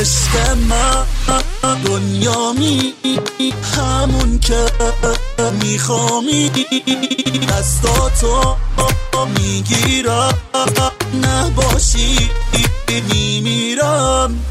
عشق من دنیا می همون که میخوامی دستاتو میگیرم نباشی میمیرم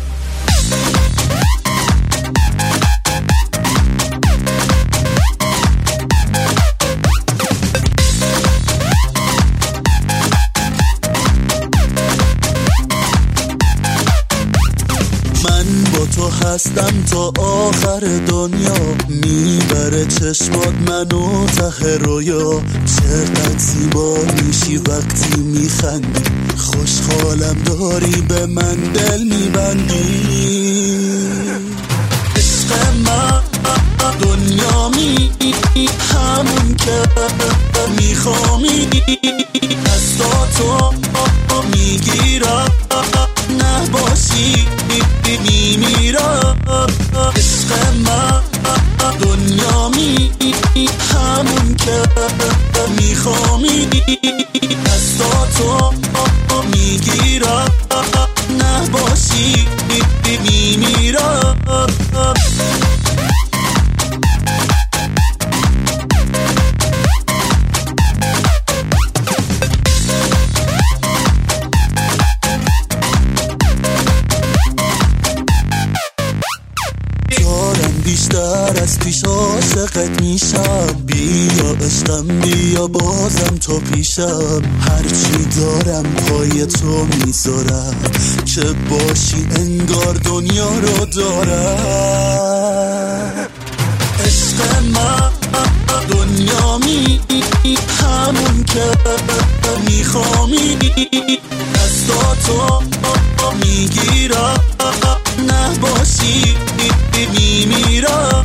تو هستم تا آخر دنیا میبره چشمات منو ته رویا چقدر زیبا میشی وقتی میخندی خوشحالم داری به من دل میبندی عشق من دنیا می همون که میخوامی دستاتو میگیرم نباشی میمیرم عشق من دنیا می همون که میخوامی دستاتو میگیرم نباشی میمیرم بیشتر از پیش عاشقت میشم بیا عشقم بیا بازم تو پیشم هرچی دارم پای تو میذارم که باشی انگار دنیا رو دارم عشق من دنیا می همون که میخوامی دستاتو میگیرم نباشی میمیرم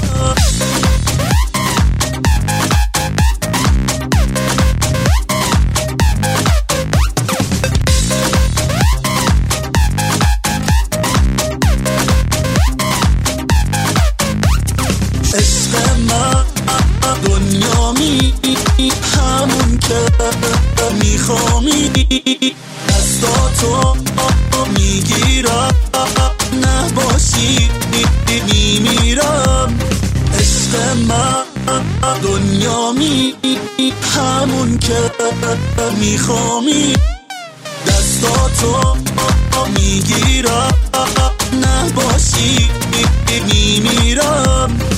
عشق من دنیا می همون که میخوامی دستاتو میگیرم نباشی میمیرم عشق من دنیا می همون که میخوامی دستاتو میگیرم نباشی میمیرم